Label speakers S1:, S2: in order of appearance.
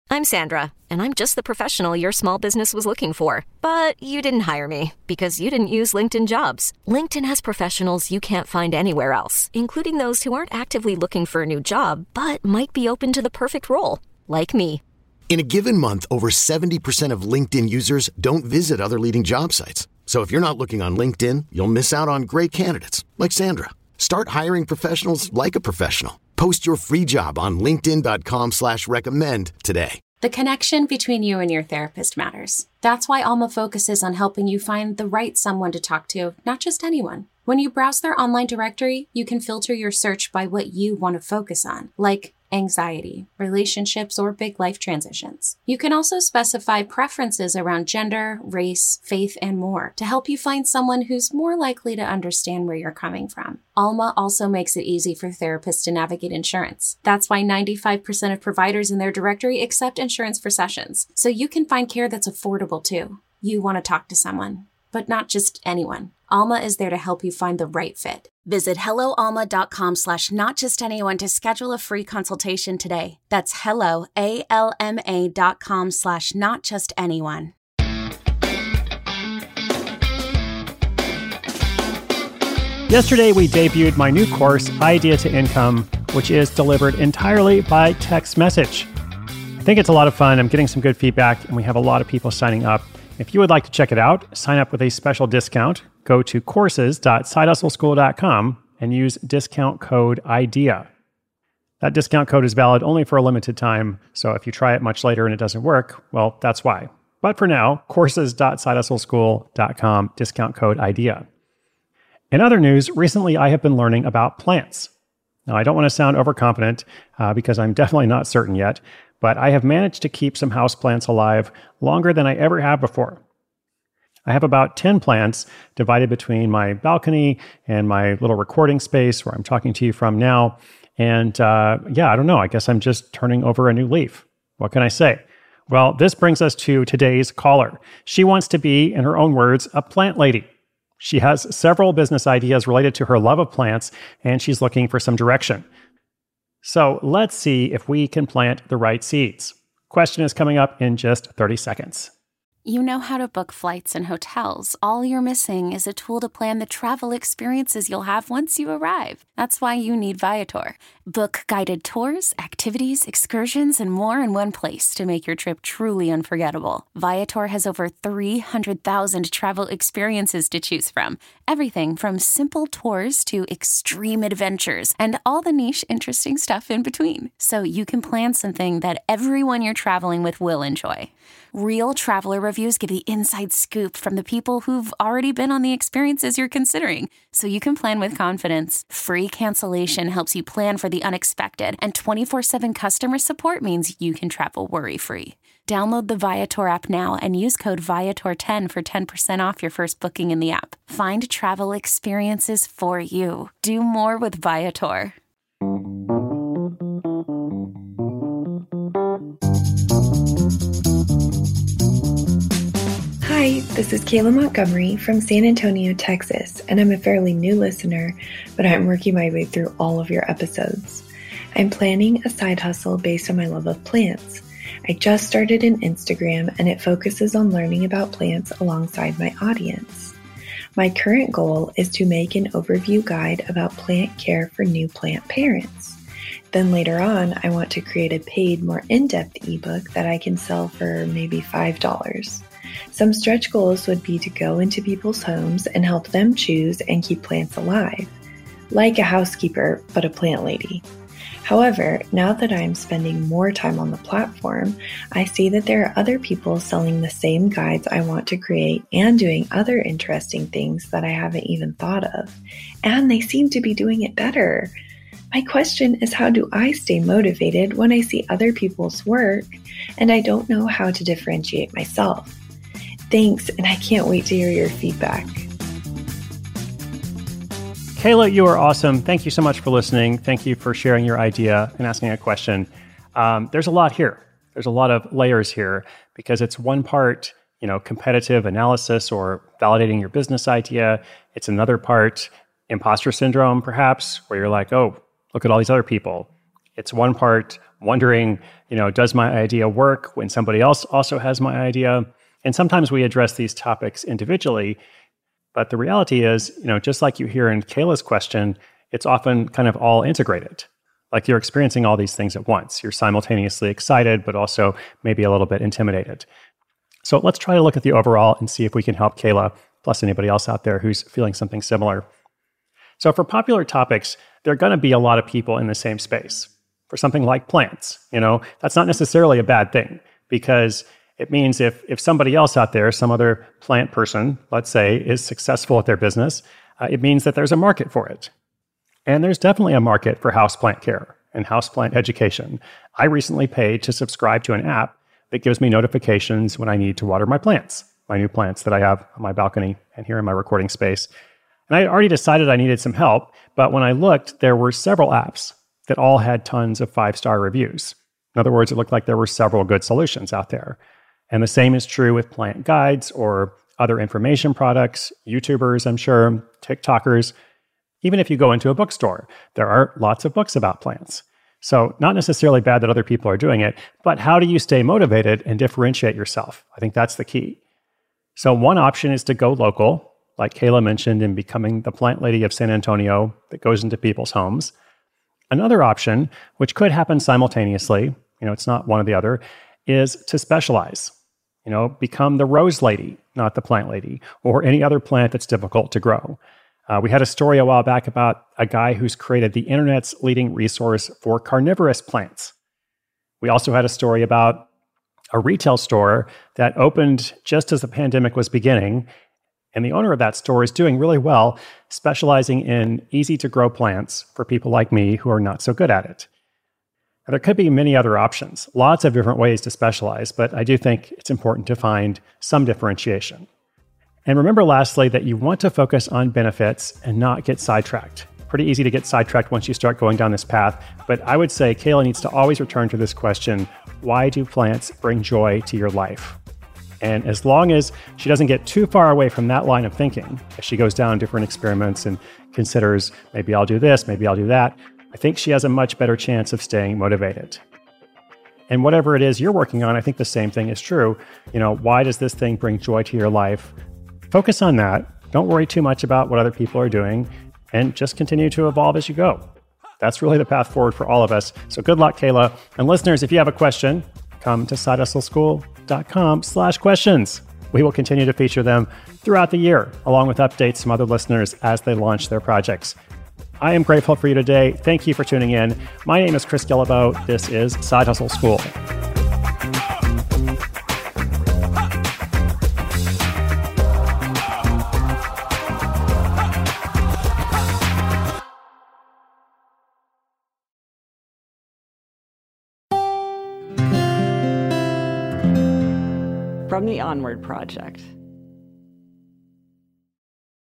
S1: I'm Sandra, and I'm just the professional your small business was looking for. But you didn't hire me because you didn't use LinkedIn Jobs. LinkedIn has professionals you can't find anywhere else, including those who aren't actively looking for a new job, but might be open to the perfect role, like me.
S2: In a given month, over 70% of LinkedIn users don't visit other leading job sites. So if you're not looking on LinkedIn, you'll miss out on great candidates like Sandra. Start hiring professionals like a professional. Post your free job on linkedin.com/recommend today.
S3: The connection between you and your therapist matters. That's why Alma focuses on helping you find the right someone to talk to, not just anyone. When you browse their online directory, you can filter your search by what you want to focus on, like anxiety, relationships, or big life transitions. You can also specify preferences around gender, race, faith, and more to help you find someone who's more likely to understand where you're coming from. Alma also makes it easy for therapists to navigate insurance. That's why 95% of providers in their directory accept insurance for sessions, so you can find care that's affordable too. You want to talk to someone, but not just anyone. Alma is there to help you find the right fit. Visit helloalma.com/notjustanyone to schedule a free consultation today. That's helloalma.com/notjustanyone.
S4: Yesterday, we debuted my new course, Idea to Income, which is delivered entirely by text message. I think it's a lot of fun. I'm getting some good feedback, and we have a lot of people signing up. If you would like to check it out, sign up with a special discount. Go to courses.sidehustleschool.com and use discount code IDEA. That discount code is valid only for a limited time, so if you try it much later and it doesn't work, well, that's why. But for now, courses.sidehustleschool.com, discount code IDEA. In other news, recently I have been learning about plants. Now, I don't want to sound overconfident because I'm definitely not certain yet, but I have managed to keep some houseplants alive longer than I ever have before. I have about 10 plants divided between my balcony and my little recording space where I'm talking to you from now. And I don't know. I guess I'm just turning over a new leaf. What can I say? Well, this brings us to today's caller. She wants to be, in her own words, a plant lady. She has several business ideas related to her love of plants, and she's looking for some direction. So let's see if we can plant the right seeds. Question is coming up in just 30 seconds.
S3: You know how to book flights and hotels. All you're missing is a tool to plan the travel experiences you'll have once you arrive. That's why you need Viator. Book guided tours, activities, excursions, and more in one place to make your trip truly unforgettable. Viator has over 300,000 travel experiences to choose from. Everything from simple tours to extreme adventures and all the niche, interesting stuff in between. So you can plan something that everyone you're traveling with will enjoy. Real traveler reviews give the inside scoop from the people who've already been on the experiences you're considering, so you can plan with confidence. Free cancellation helps you plan for the unexpected, and 24/7 customer support means you can travel worry-free. Download the Viator app now and use code Viator10 for 10% off your first booking in the app. Find travel experiences for you. Do more with Viator.
S5: Hi, this is Kayla Montgomery from San Antonio, Texas, and I'm a fairly new listener, but I'm working my way through all of your episodes. I'm planning a side hustle based on my love of plants. I just started an Instagram, and it focuses on learning about plants alongside my audience. My current goal is to make an overview guide about plant care for new plant parents. Then later on, I want to create a paid, more in-depth ebook that I can sell for maybe $5. Some stretch goals would be to go into people's homes and help them choose and keep plants alive, like a housekeeper, but a plant lady. However, now that I'm spending more time on the platform, I see that there are other people selling the same guides I want to create and doing other interesting things that I haven't even thought of, and they seem to be doing it better. My question is, how do I stay motivated when I see other people's work and I don't know how to differentiate myself? Thanks, and I can't wait to hear your feedback.
S4: Kayla, you are awesome. Thank you so much for listening. Thank you for sharing your idea and asking a question. There's a lot here. There's a lot of layers here because it's one part, competitive analysis or validating your business idea. It's another part imposter syndrome, perhaps, where you're like, oh, look at all these other people. It's one part wondering, does my idea work when somebody else also has my idea? And sometimes we address these topics individually. But the reality is, just like you hear in Kayla's question, it's often kind of all integrated. Like you're experiencing all these things at once. You're simultaneously excited, but also maybe a little bit intimidated. So let's try to look at the overall and see if we can help Kayla, plus anybody else out there who's feeling something similar. So for popular topics, there are going to be a lot of people in the same space. For something like plants, that's not necessarily a bad thing, because it means if somebody else out there, some other plant person, let's say, is successful at their business, it means that there's a market for it. And there's definitely a market for houseplant care and houseplant education. I recently paid to subscribe to an app that gives me notifications when I need to water my plants, my new plants that I have on my balcony and here in my recording space. And I had already decided I needed some help, but when I looked, there were several apps that all had tons of 5-star reviews. In other words, it looked like there were several good solutions out there. And the same is true with plant guides or other information products, YouTubers, I'm sure, TikTokers. Even if you go into a bookstore, there are lots of books about plants. So not necessarily bad that other people are doing it, but how do you stay motivated and differentiate yourself? I think that's the key. So one option is to go local, like Kayla mentioned in becoming the plant lady of San Antonio that goes into people's homes. Another option, which could happen simultaneously, it's not one or the other, is to specialize. Become the rose lady, not the plant lady, or any other plant that's difficult to grow. We had a story a while back about a guy who's created the internet's leading resource for carnivorous plants. We also had a story about a retail store that opened just as the pandemic was beginning, and the owner of that store is doing really well, specializing in easy-to-grow plants for people like me who are not so good at it. Now, there could be many other options, lots of different ways to specialize, but I do think it's important to find some differentiation. And remember, lastly, that you want to focus on benefits and not get sidetracked. Pretty easy to get sidetracked once you start going down this path, but I would say Kayla needs to always return to this question: why do plants bring joy to your life? And as long as she doesn't get too far away from that line of thinking, as she goes down different experiments and considers, maybe I'll do this, maybe I'll do that, I think she has a much better chance of staying motivated. And whatever it is you're working on, I think the same thing is true. Why does this thing bring joy to your life? Focus on that. Don't worry too much about what other people are doing, and just continue to evolve as you go. That's really the path forward for all of us. So good luck, Kayla. And listeners, if you have a question, come to sidehustleschool.com/questions. We will continue to feature them throughout the year, along with updates from other listeners as they launch their projects. I am grateful for you today. Thank you for tuning in. My name is Chris Guillebeau. This is Side Hustle School.
S6: From the Onward Project.